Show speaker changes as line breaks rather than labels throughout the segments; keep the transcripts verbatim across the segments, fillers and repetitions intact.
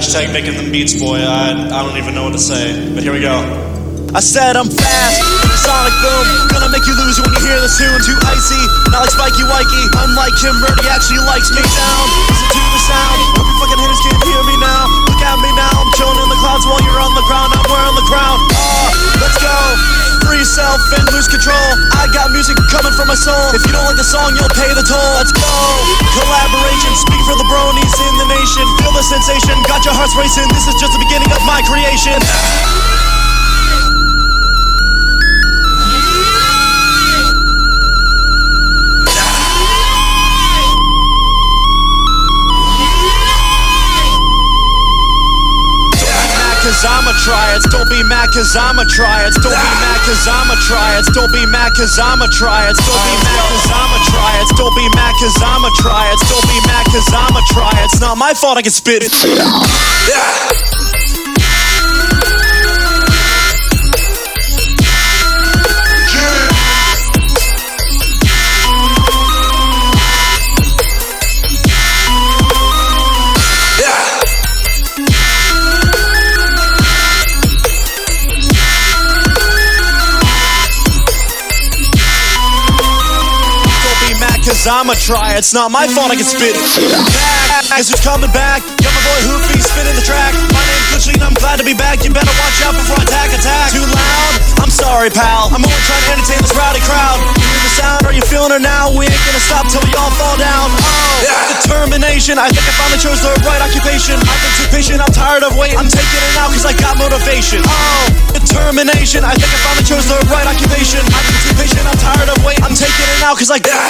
Hashtag making them beats, boy. I, I don't even know what to say, but here we go.
I said I'm fast, sonic boom, gonna make you lose when you hear this tune. Too icy, not like Spikey Wikey. Unlike him, Birdie actually likes me down. Listen to the sound, hope you fucking haters can't hear me now. Look at me now, I'm chilling in the clouds while you're on the ground. I'm wearing the crown. Ah, uh, let's go. Free yourself and lose control. I got music coming from my soul. If you don't like the song, you'll pay the toll. Let's go. Collaboration, speak for the bronies in the nation. Feel the sensation, got your hearts racing. This is just the beginning of my creation. Cause I'ma try it, don't be mad cause I'ma try it. Don't be mad cause I'ma try it. Don't be mad cause I'ma try it. Don't be mad cause I'ma try it. Don't be mad cause I'ma try it. Don't be mad cause I'ma try it. It's not my fault I can spit it. Yeah. Cause I'ma try it, it's not my fault I can spit it. Back, guess who's coming back? Got my boy Hoofy spinning the track. My name's Glitchy and I'm glad to be back. You better watch out before I attack, attack. Too loud? I'm sorry, pal. I'm only trying to entertain this rowdy crowd. You hear the sound? Are you feeling her now? We ain't gonna stop till we all fall down. Oh, determination. I think I finally chose the right occupation. I've been too patient, I'm tired of waiting. I'm taking it now cause I got motivation. Oh, determination. I think I finally chose the right occupation. I've been too patient, I'm tired of waiting. I'm taking it now cause I got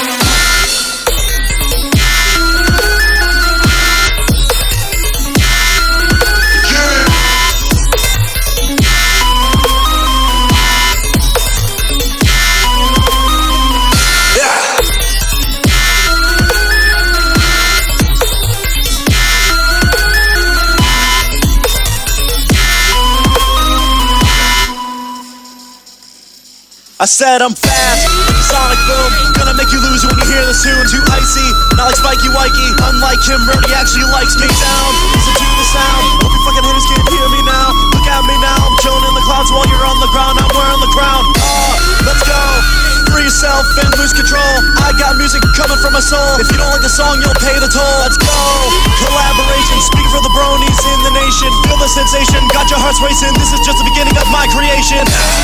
I said I'm fast, sonic boom, gonna make you lose when you hear this tune. Too icy, not like Spikey Wikey. Unlike him, Birdie actually likes me down. Listen to the sound, hope you fucking haters can't hear me now. Look at me now, I'm chilling in the clouds while you're on the ground. I'm wearing the crown. Ah, uh, let's go. Free yourself and lose control. I got music coming from my soul. If you don't like the song, you'll pay the toll. Let's go. Collaboration, speak for the bronies in the nation. Feel the sensation, got your hearts racing. This is just the beginning of my creation.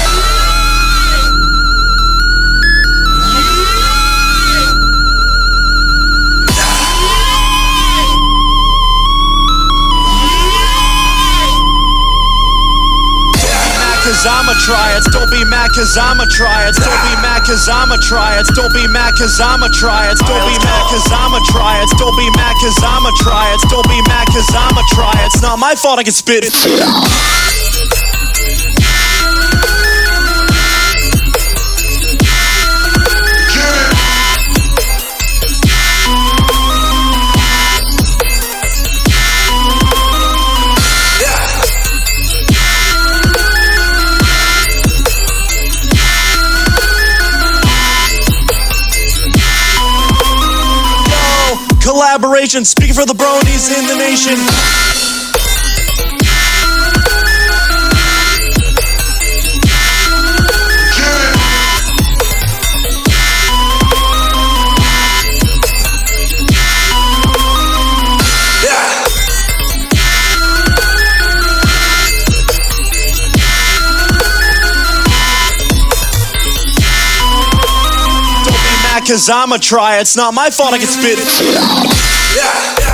Cause I'ma try it, don't be mad cause I'ma try it. Don't be mad cause I'ma try it. Don't be mad cause I'ma try it. Don't be mad cause I'ma try it. Don't be mad cause I'ma try it. Don't be mad cause I'ma try it. It's not my fault I can spit it. Collaboration, speaking for the bronies in the nation. Cause I'ma try it, it's not my fault I can spit it. Yeah.